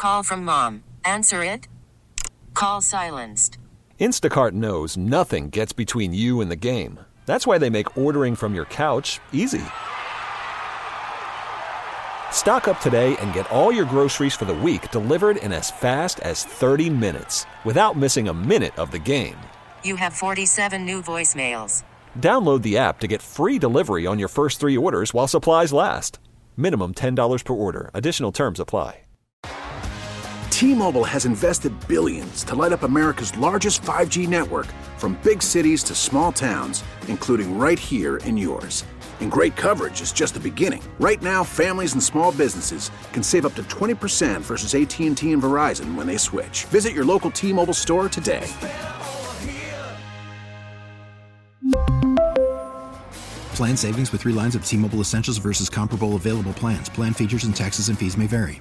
Call from mom. Answer it. Call silenced. Instacart knows nothing gets between you and the game. That's why they make ordering from your couch easy. Stock up today and get all your groceries for the week delivered in as fast as 30 minutes without missing a minute of the game. You have 47 new voicemails. Download the app to get free delivery on your first 3 orders while supplies last. Minimum $10 per order. Additional terms apply. T-Mobile has invested billions to light up America's largest 5G network, from big cities to small towns, including right here in yours. And great coverage is just the beginning. Right now, families and small businesses can save up to 20% versus AT&T and Verizon when they switch. Visit your local T-Mobile store today. Plan savings with 3 lines of T-Mobile Essentials versus comparable available plans. Plan features and taxes and fees may vary.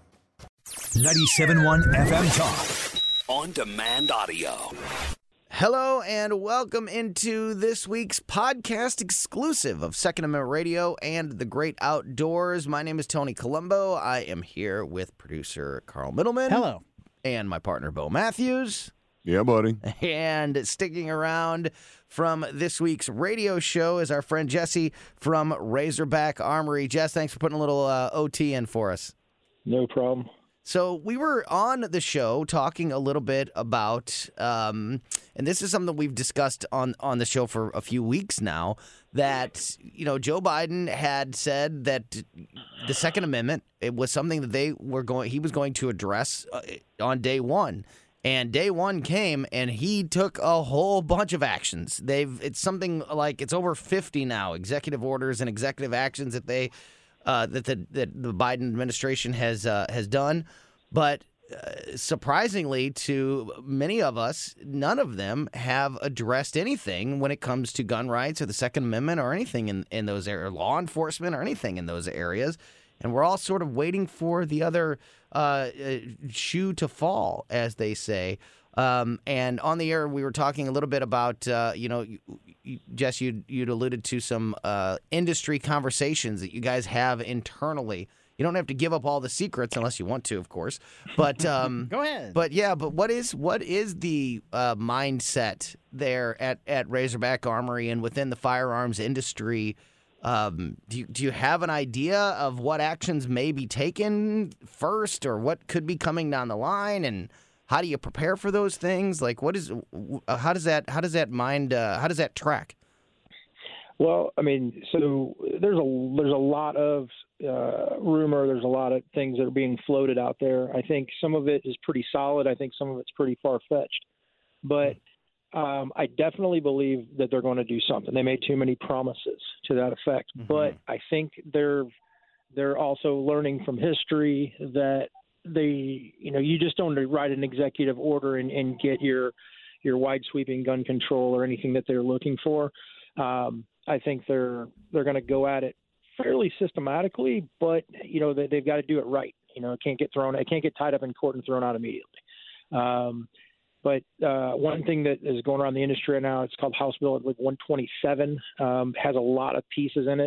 97.1 FM Talk. On-demand audio. Hello and welcome into this week's podcast exclusive of Second Amendment Radio and the Great Outdoors. My name is Tony Colombo. I am here with producer Carl Middleman. Hello. And my partner, Bo Matthews. Yeah, buddy. And sticking around from this week's radio show is our friend Jesse from Razorback Armory. Jess, thanks for putting a little OT in for us. No problem. So we were on the show talking a little bit about, and this is something that we've discussed on the show for a few weeks now, that, you know, Joe Biden had said that the Second Amendment, it was something that he was going to address on day one. And day one came, and he took a whole bunch of actions. It's something like it's over 50 now, executive orders and executive actions that the Biden administration has done. But surprisingly to many of us, none of them have addressed anything when it comes to gun rights or the Second Amendment or anything in those areas, law enforcement or anything in those areas. And we're all sort of waiting for the other shoe to fall, as they say. And on the air, we were talking a little bit about, Jess, you'd alluded to some industry conversations that you guys have internally. You don't have to give up all the secrets unless you want to, of course. But go ahead. But what is the mindset there at Razorback Armory and within the firearms industry? Do you have an idea of what actions may be taken first, or what could be coming down the line, and how do you prepare for those things? Like, how does that track? Well, I mean, so there's a lot of rumor. There's a lot of things that are being floated out there. I think some of it is pretty solid. I think some of it's pretty far-fetched. But I definitely believe that they're going to do something. They made too many promises to that effect. Mm-hmm. But I think they're also learning from history that you just don't write an executive order and get your wide sweeping gun control or anything that they're looking for. I think they're going to go at it fairly systematically, but they've got to do it right. It can't get tied up in court and thrown out immediately. But one thing that is going around the industry right now, it's called House Bill 127, has a lot of pieces in it.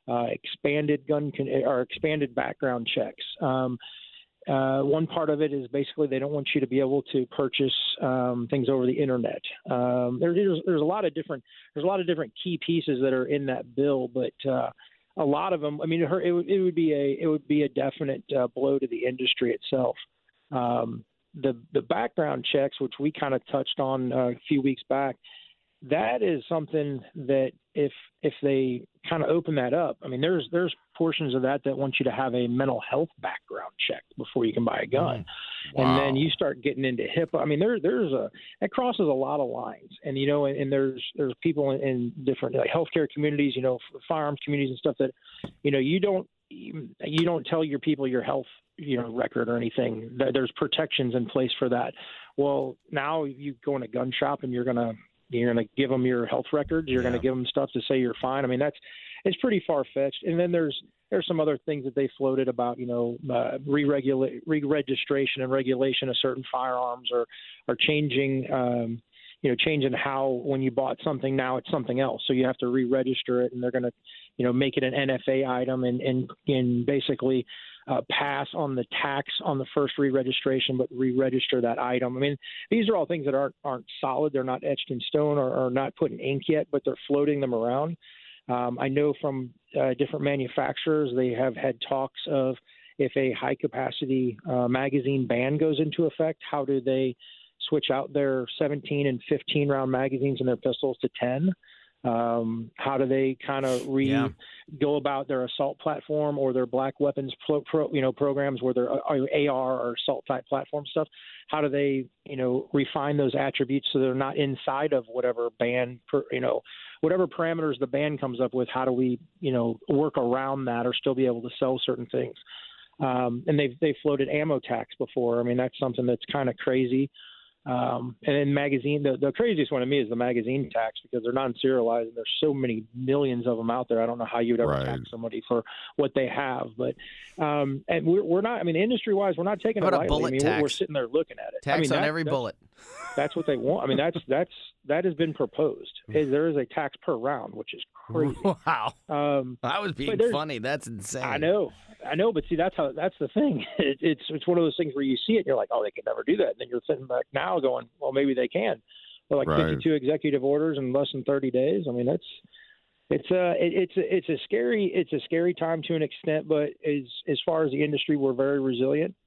Expanded background checks. One part of it is basically they don't want you to be able to purchase things over the internet. There's a lot of different key pieces that are in that bill, but a lot of them. I mean, it would be a definite blow to the industry itself. The background checks, which we kind of touched on a few weeks back, that is something that if they kind of open that up, I mean, there's portions of that want you to have a mental health background check before you can buy a gun. Wow. And then you start getting into HIPAA. I mean, that crosses a lot of lines. And, and there's people in different healthcare communities, firearms communities and stuff that, you don't tell your people your health, record or anything. There's protections in place for that. Well, now you go in a gun shop and you're going to give them your health records. You're going to give them stuff to say you're fine. I mean, it's pretty far-fetched. And then there's some other things that they floated about, re-registration and regulation of certain firearms or changing, changing how when you bought something, now it's something else. So you have to re-register it, and they're going to, make it an NFA item and basically pass on the tax on the first re-registration, but re-register that item. I mean, these are all things that aren't solid. They're not etched in stone or not put in ink yet, but they're floating them around. I know from different manufacturers, they have had talks of if a high-capacity magazine ban goes into effect, how do they switch out their 17 and 15-round magazines in their pistols to 10? How do they kind of go about their assault platform or their black weapons programs where their AR or assault type platform stuff? How do they refine those attributes so they're not inside of whatever ban whatever parameters the ban comes up with? How do we work around that or still be able to sell certain things? And they've floated ammo tax before. I mean, that's something that's kind of crazy. And then magazine, the craziest one to me is the magazine tax because they're non-serialized and there's so many millions of them out there. I don't know how you'd ever tax somebody for what they have, but and we're not. I mean, industry-wise, we're not taking it lightly. Bullet I mean, tax? we're sitting there looking at it. Tax on every bullet. That's what they want. I mean, that has been proposed. There is a tax per round, which is crazy. Wow. I was being funny. That's insane. I know, but see, that's the thing. It's one of those things where you see it and you're like, oh, they could never do that. And then you're sitting back now going, well, maybe they can. But like 52 executive orders in less than 30 days. I mean, it's a scary time to an extent. But as far as the industry, we're very resilient.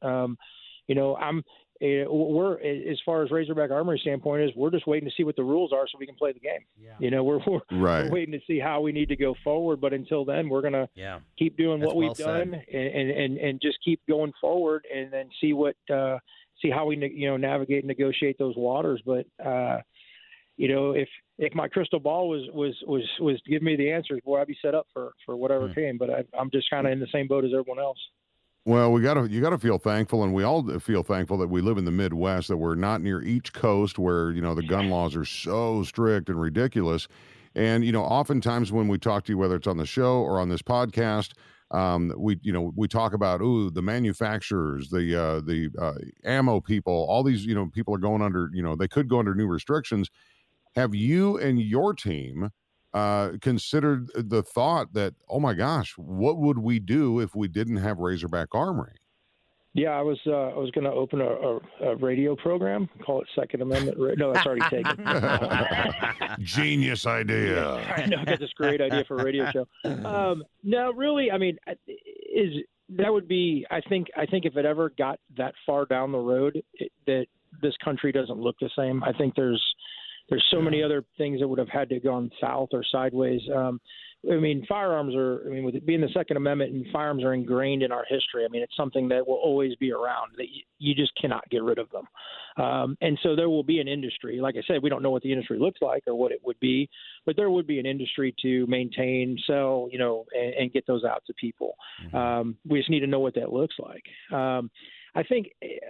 We're as far as Razorback Armory standpoint is we're just waiting to see what the rules are so we can play the game. Yeah. We're waiting to see how we need to go forward. But until then, we're gonna keep doing what we've done and just keep going forward and then see how we navigate and negotiate those waters. But if my crystal ball was to give me the answers, boy, I'd be set up for whatever came. But I'm just kind of in the same boat as everyone else. Well, you gotta feel thankful, and we all feel thankful that we live in the Midwest, that we're not near each coast where the gun laws are so strict and ridiculous. And oftentimes when we talk to you, whether it's on the show or on this podcast, we talk about the manufacturers, the ammo people, all these people are going under they could go under new restrictions. Have you and your team considered the thought that, oh my gosh, what would we do if we didn't have Razorback Armory? Yeah, I was going to open a radio program, call it Second Amendment. No, that's already taken. Genius idea. Yeah, I know, that's a great idea for a radio show. No, really, I mean, that would be. I think if it ever got that far down the road, that this country doesn't look the same. I think there's so many other things that would have had to have gone south or sideways. I mean, firearms with it being the Second Amendment, and firearms are ingrained in our history. I mean, it's something that will always be around, that you just cannot get rid of them. And so there will be an industry. Like I said, we don't know what the industry looks like or what it would be, but there would be an industry to maintain, sell, and get those out to people. We just need to know what that looks like. I think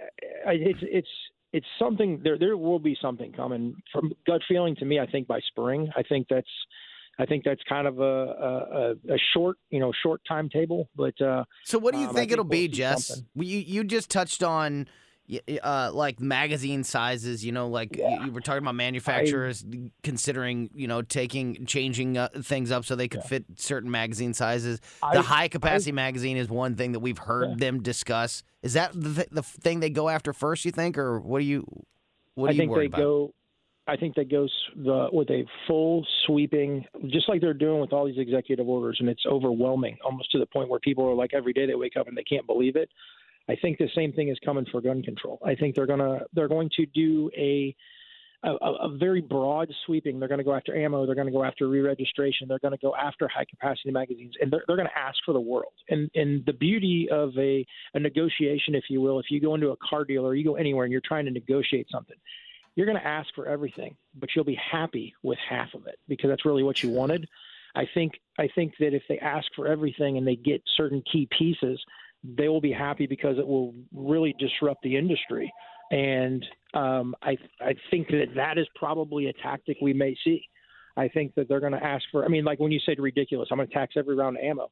it's something. There will be something coming. From gut feeling to me, I think by spring. I think that's kind of a short timetable. But so, what do you think it'll be, Jess? You just touched on like magazine sizes. You were talking about manufacturers considering changing things up so they could fit certain magazine sizes. The high capacity magazine is one thing that we've heard them discuss. Is that the thing they go after first, you think, or what are you worried about? I think they go with a full sweeping, just like they're doing with all these executive orders, and it's overwhelming, almost to the point where people are like, every day they wake up and they can't believe it. I think the same thing is coming for gun control. I think they're going to do a very broad sweeping. They're going to go after ammo. They're going to go after re-registration. They're going to go after high-capacity magazines, and they're going to ask for the world. And the beauty of a negotiation, if you will, if you go into a car dealer, you go anywhere, and you're trying to negotiate something, you're going to ask for everything, but you'll be happy with half of it because that's really what you wanted. I think that if they ask for everything and they get certain key pieces, they will be happy because it will really disrupt the industry. And I think that is probably a tactic we may see. I think that they're going to ask for, like when you said ridiculous, I'm going to tax every round of ammo.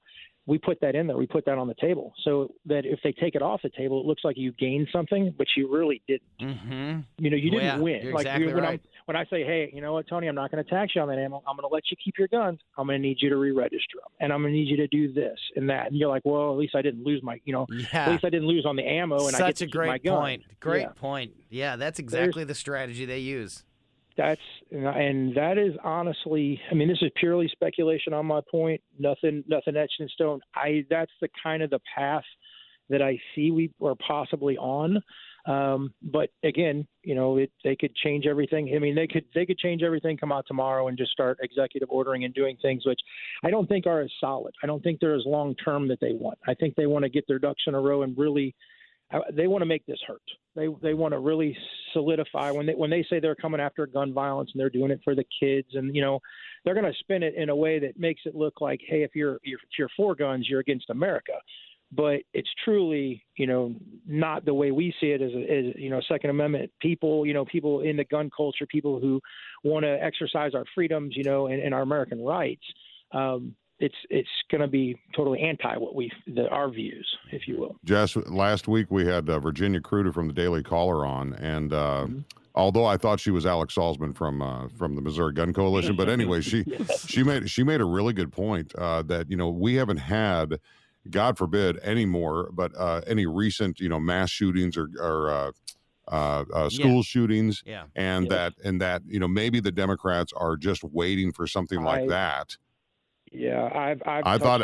we put that in there. We put that on the table so that if they take it off the table, it looks like you gained something, but you really didn't. Mm-hmm. You didn't win. You're like exactly right. When I say, hey, you know what, Tony, I'm not going to tax you on that ammo. I'm going to let you keep your guns. I'm going to need you to re-register them, and I'm going to need you to do this and that. And you're like, well, at least I didn't lose my, at least I didn't lose on the ammo, and I get to keep my gun. Point. Great point. Yeah, that's exactly the strategy they use. And that is honestly, I mean, this is purely speculation on my point. Nothing etched in stone. That's the kind of the path that I see we are possibly on. But again, they could change everything. I mean, they could change everything, come out tomorrow and just start executive ordering and doing things which I don't think are as solid. I don't think they're as long term that they want. I think they want to get their ducks in a row and really they want to make this hurt. They want to really solidify when they say they're coming after gun violence and they're doing it for the kids, and they're going to spin it in a way that makes it look like, hey, if you're for guns, you're against America. But it's truly, not the way we see it as Second Amendment people, people in the gun culture, people who want to exercise our freedoms, and our American rights. It's going to be totally anti our views, if you will. Jess, last week we had Virginia Kruder from the Daily Caller on, and although I thought she was Alex Salzman from the Missouri Gun Coalition, but anyway, she made a really good point that we haven't had, God forbid, anymore, but any recent mass shootings or school shootings, and that maybe the Democrats are just waiting for something like that. Yeah, I thought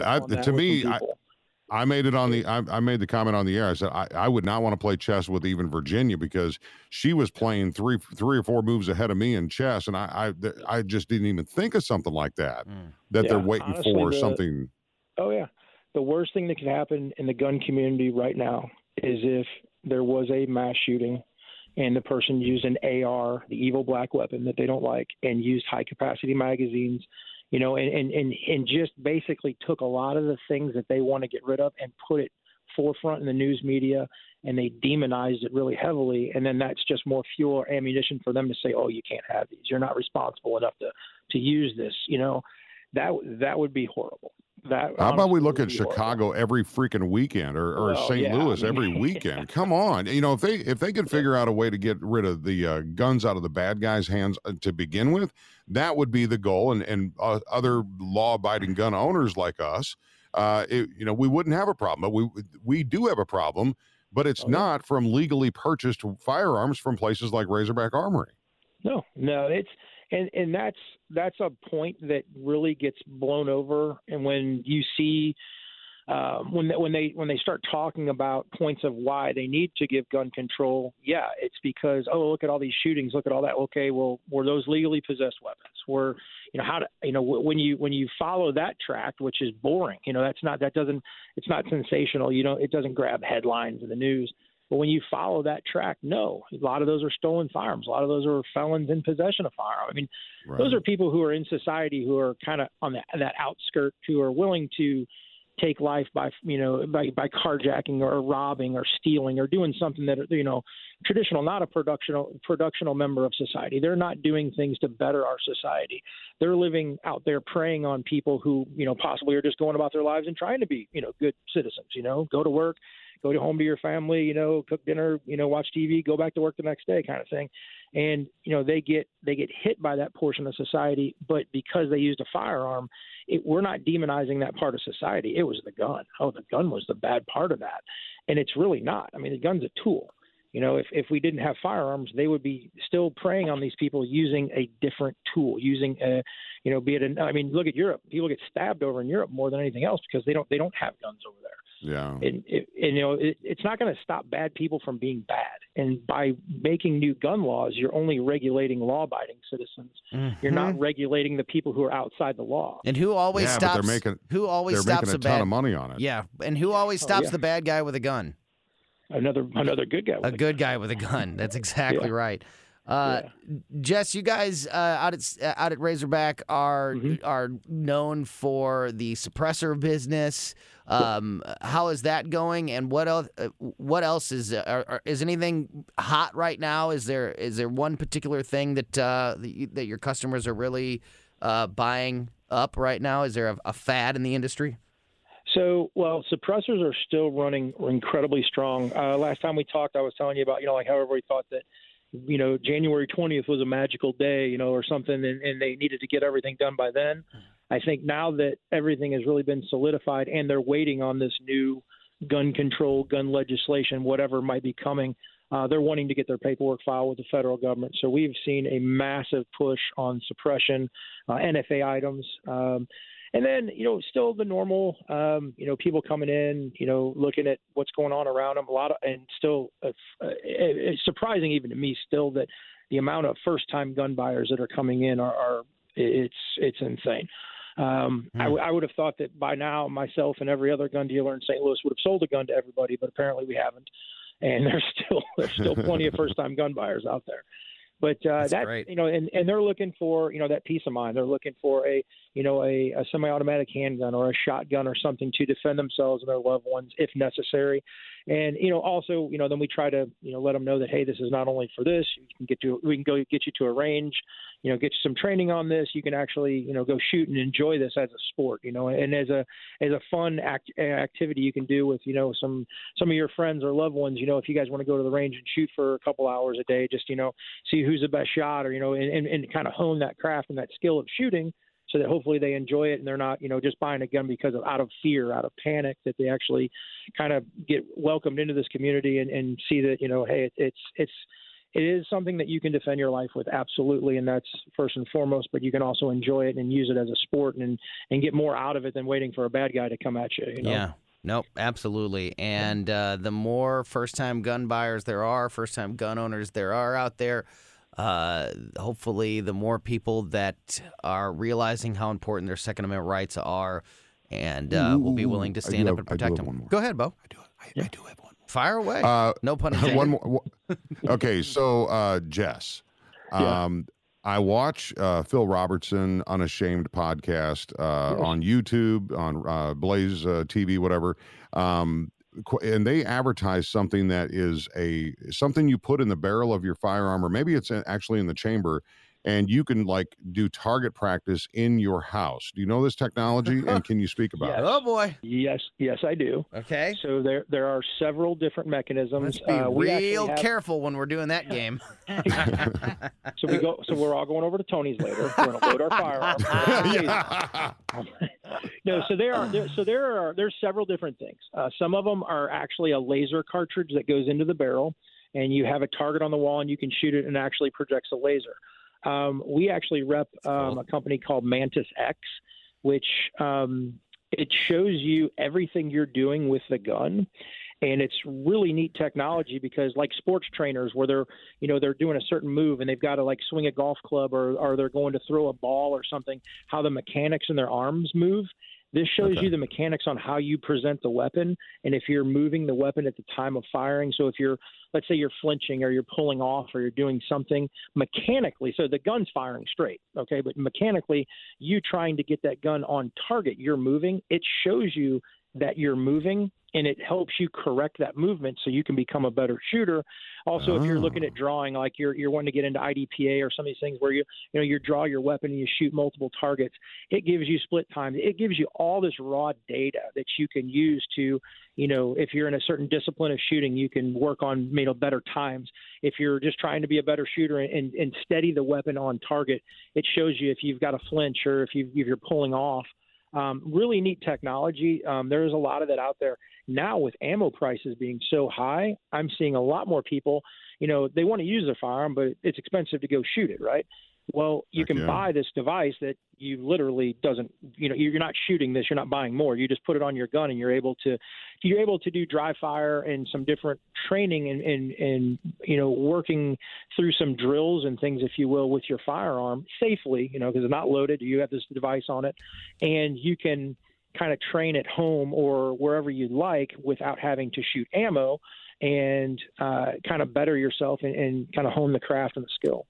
I made it on the I made the comment on the air. I said I would not want to play chess with even Virginia because she was playing three or four moves ahead of me in chess, and I just didn't even think of something like that. That they're waiting for something. Oh yeah, the worst thing that could happen in the gun community right now is if there was a mass shooting and the person used an AR, the evil black weapon that they don't like, and used high capacity magazines. And just basically took a lot of the things that they want to get rid of and put it forefront in the news media, and they demonized it really heavily. And then that's just more fuel or ammunition for them to say, oh, you can't have these. You're not responsible enough to use this. That would be horrible. How about we look at Chicago every freaking weekend or St. Louis every weekend? Come on. If they could figure out a way to get rid of the guns out of the bad guys' hands to begin with, that would be the goal. And other law-abiding gun owners like us, we wouldn't have a problem. But we do have a problem, but it's not from legally purchased firearms from places like Razorback Armory. No, it's and that's a point that really gets blown over. And when you see when they start talking about points of why they need to give gun control, it's because look at all these shootings, look at all that. Okay, well, were those legally possessed weapons? Were when you follow that track, which is boring, it's not sensational. It doesn't grab headlines in the news. But when you follow that track, no, a lot of those are stolen firearms. A lot of those are felons in possession of firearms. I mean, Those are people who are in society who are kind of on that outskirt, who are willing to take life by carjacking or robbing or stealing or doing something that traditional, not a productional member of society. They're not doing things to better our society. They're living out there preying on people who possibly are just going about their lives and trying to be good citizens. Go to work, go home to your family, cook dinner, watch TV, go back to work the next day, kind of thing. And they get hit by that portion of society, but because they used a firearm, we're not demonizing that part of society. It was the gun. The gun was the bad part of that, and it's really not. I mean, the gun's a tool. If we didn't have firearms, they would be still preying on these people using a different tool, using look at Europe. People get stabbed over in Europe more than anything else because they don't have guns over there. Yeah. And it's not going to stop bad people from being bad. And by making new gun laws, you're only regulating law-abiding citizens. Mm-hmm. You're not regulating the people who are outside the law. And who always stops? But they're making a ton of money on it. Yeah, and who always stops the bad guy with a gun? Another good guy. Good guy with a gun. That's exactly right. Jess, you guys out at Razorback are known for the suppressor business. How is that going? And what else is anything hot right now? Is there one particular thing that your customers are really buying up right now? Is there a fad in the industry? So, well, suppressors are still running incredibly strong. Last time we talked, I was telling you about, like how everybody thought that, January 20th was a magical day, or something, and they needed to get everything done by then. I think now that everything has really been solidified and they're waiting on this new gun control, gun legislation, whatever might be coming, they're wanting to get their paperwork filed with the federal government. So we've seen a massive push on suppression, NFA items. And then, still the normal, people coming in, looking at what's going on around them. And still, it's surprising even to me still that the amount of first-time gun buyers that are coming in it's insane. I would have thought that by now myself and every other gun dealer in St. Louis would have sold a gun to everybody, but apparently we haven't. And there's still plenty of first-time gun buyers out there. But that's great. And they're looking for, that peace of mind. They're looking for a semi-automatic handgun or a shotgun or something to defend themselves and their loved ones if necessary. And, also, then we try to, let them know that, hey, this is not only for this. We can go get you to a range, get you some training on this. You can actually, go shoot and enjoy this as a sport, and as a fun activity you can do with, some of your friends or loved ones, if you guys want to go to the range and shoot for a couple hours a day, just, see who's the best shot or, and kind of hone that craft and that skill of shooting, so that hopefully they enjoy it and they're not, just buying a gun because out of fear, out of panic, that they actually kind of get welcomed into this community and see that, hey, it is something that you can defend your life with, absolutely, and that's first and foremost, but you can also enjoy it and use it as a sport and get more out of it than waiting for a bad guy to come at you. Yeah. Nope, absolutely. And the more first-time gun buyers there are, first-time gun owners there are out there, hopefully the more people that are realizing how important their Second Amendment rights are and will be willing to stand up and protect them. Go ahead, Bo. I do have one more. Fire away. No pun intended. One more. Okay, so Jess, I watch Phil Robertson Unashamed podcast on YouTube, on Blaze TV, whatever. And they advertise something that is something you put in the barrel of your firearm, or maybe it's actually in the chamber, and you can do target practice in your house. Do you know this technology, and can you speak about it? Oh boy. Yes, I do. Okay. So there are several different mechanisms. Let's be real careful when we're doing that game. So we're all going over to Tony's later. We're going to load our firearms. No, there's several different things. Some of them are actually a laser cartridge that goes into the barrel, and you have a target on the wall, and you can shoot it, and it actually projects a laser. We actually rep a company called Mantis X, which it shows you everything you're doing with the gun. And it's really neat technology because, like sports trainers, where they're doing a certain move and they've got to swing a golf club or they're going to throw a ball or something, how the mechanics in their arms move. This shows you the mechanics on how you present the weapon and if you're moving the weapon at the time of firing. So if let's say you're flinching or you're pulling off or you're doing something mechanically, so the gun's firing straight, okay, but mechanically you trying to get that gun on target, you're moving, it shows you that you're moving, and it helps you correct that movement so you can become a better shooter. Also, if you're looking at drawing, like you're wanting to get into IDPA or some of these things where you draw your weapon and you shoot multiple targets, it gives you split time. It gives you all this raw data that you can use to, if you're in a certain discipline of shooting, you can work on better times. If you're just trying to be a better shooter and steady the weapon on target, it shows you if you've got a flinch or if you're pulling off. Really neat technology. There's a lot of that out there. Now with ammo prices being so high, I'm seeing a lot more people, they want to use their firearm, but it's expensive to go shoot it, right? Well, you can buy this device that you literally you're not shooting this, you're not buying more. You just put it on your gun and you're able to do dry fire and some different training and working through some drills and things, if you will, with your firearm safely, because it's not loaded. You have this device on it and you can kind of train at home or wherever you like without having to shoot ammo and kind of better yourself and kind of hone the craft and the skill.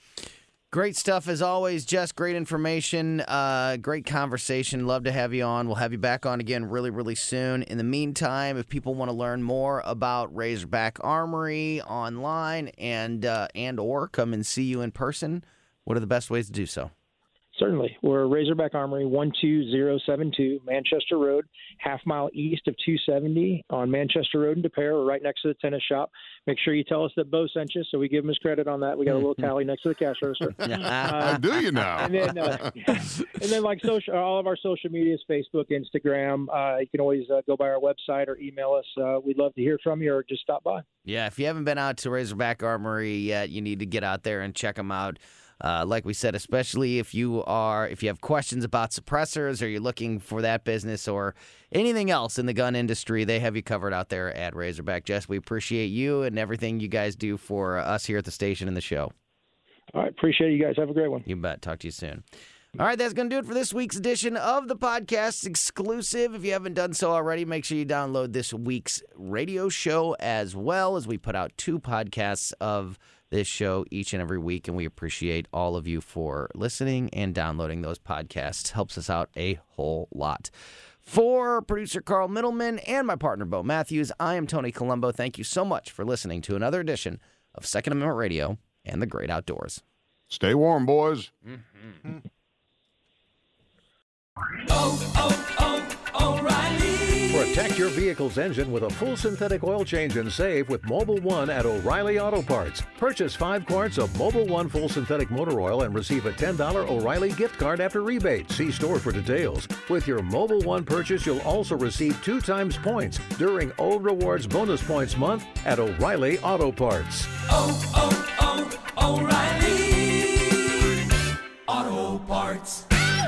Great stuff as always, Jess. Great information. Great conversation. Love to have you on. We'll have you back on again really, really soon. In the meantime, if people want to learn more about Razorback Armory online and or come and see you in person, what are the best ways to do so? Certainly. We're Razorback Armory, 12072 Manchester Road, half-mile east of 270 on Manchester Road in De Pere. We're right next to the tennis shop. Make sure you tell us that Bo sent you, so we give him his credit on that. We got a little tally next to the cash register. Do you now? And then like all of our social medias, Facebook, Instagram. You can always go by our website or email us. We'd love to hear from you or just stop by. Yeah, if you haven't been out to Razorback Armory yet, you need to get out there and check them out. Like we said, especially if you have questions about suppressors or you're looking for that business or anything else in the gun industry, they have you covered out there at Razorback. Jess, we appreciate you and everything you guys do for us here at the station and the show. All right, appreciate you guys. Have a great one. You bet. Talk to you soon. All right, that's going to do it for this week's edition of the podcast. Exclusive. If you haven't done so already, make sure you download this week's radio show as well, as we put out 2 podcasts of this show each and every week, and we appreciate all of you for listening and downloading those podcasts. Helps us out a whole lot. For producer Carl Middleman and my partner Bo Matthews, I am Tony Colombo. Thank you so much for listening to another edition of Second Amendment Radio and the Great Outdoors. Stay warm, boys. Mm-hmm. O'Reilly. Protect your vehicle's engine with a full synthetic oil change and save with Mobil 1 at O'Reilly Auto Parts. Purchase 5 quarts of Mobil 1 full synthetic motor oil and receive a $10 O'Reilly gift card after rebate. See store for details. With your Mobil 1 purchase, you'll also receive 2 times points during O Rewards Bonus Points Month at O'Reilly Auto Parts. O'Reilly Auto Parts.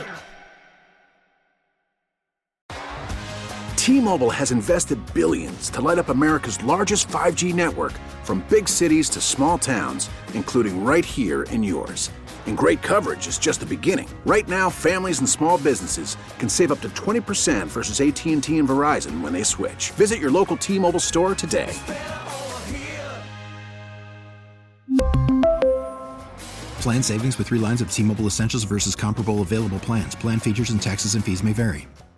T-Mobile has invested billions to light up America's largest 5G network, from big cities to small towns, including right here in yours. And great coverage is just the beginning. Right now, families and small businesses can save up to 20% versus AT&T and Verizon when they switch. Visit your local T-Mobile store today. Plan savings with 3 lines of T-Mobile Essentials versus comparable available plans. Plan features and taxes and fees may vary.